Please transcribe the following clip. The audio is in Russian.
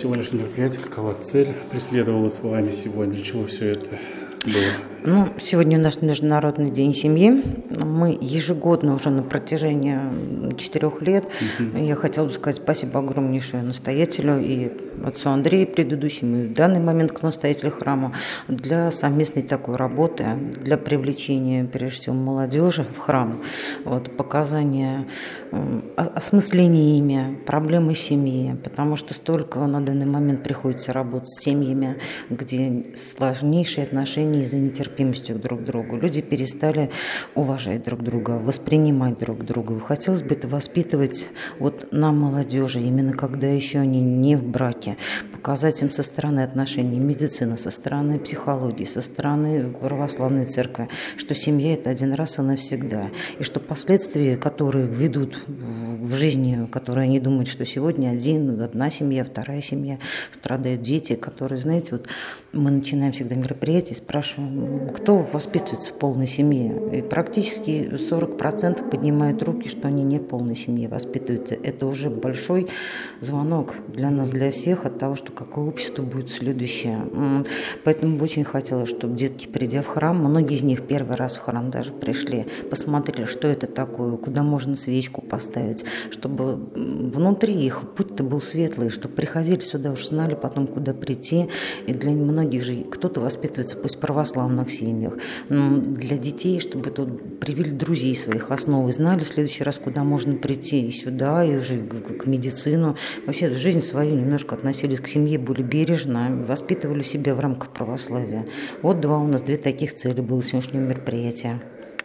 сегодняшнее мероприятие? Какова цель преследовалась вами сегодня? Для чего все это было? Сегодня у нас Международный день семьи. Мы ежегодно уже на протяжении 4 лет. Я хотела бы сказать спасибо огромнейшее настоятелю и отцу Андрею предыдущему, и в данный момент к настоятелю храма для совместной такой работы, для привлечения, прежде всего, молодежи в храм, показания, осмысления ими проблемы семьи, потому что столько на данный момент приходится работать с семьями, где сложнейшие отношения из-за нетерпимости друг к другу. Люди перестали уважать друг друга, воспринимать друг друга. Хотелось бы это воспитывать на молодежи, именно когда еще они не в браке, показать им со стороны отношений медицины, со стороны психологии, со стороны православной церкви, что семья – это один раз и навсегда, и что последствия, которые ведут в жизни, которые они думают, что сегодня одна семья, вторая семья, страдают дети, которые, знаете, мы начинаем всегда мероприятие, спрашиваем, кто воспитывается в полной семье, и практически 40% поднимают руки, что они не в полной семье воспитываются. Это уже большой звонок для нас, для всех, от того, что какое общество будет следующее. Поэтому бы очень хотела, чтобы детки, придя в храм, многие из них первый раз в храм даже пришли, посмотрели, что это такое, куда можно свечку поставить, чтобы внутри их путь-то был светлый, чтобы приходили сюда, уже знали потом, куда прийти. И для многих же кто-то воспитывается пусть в православных семьях, для детей, чтобы тут привели друзей своих основ и знали в следующий раз, куда можно прийти, и сюда, и уже к медицину. Вообще в жизнь свою немножко относились к семье более бережно, воспитывали себя в рамках православия. 2 таких цели было сегодняшнего мероприятия.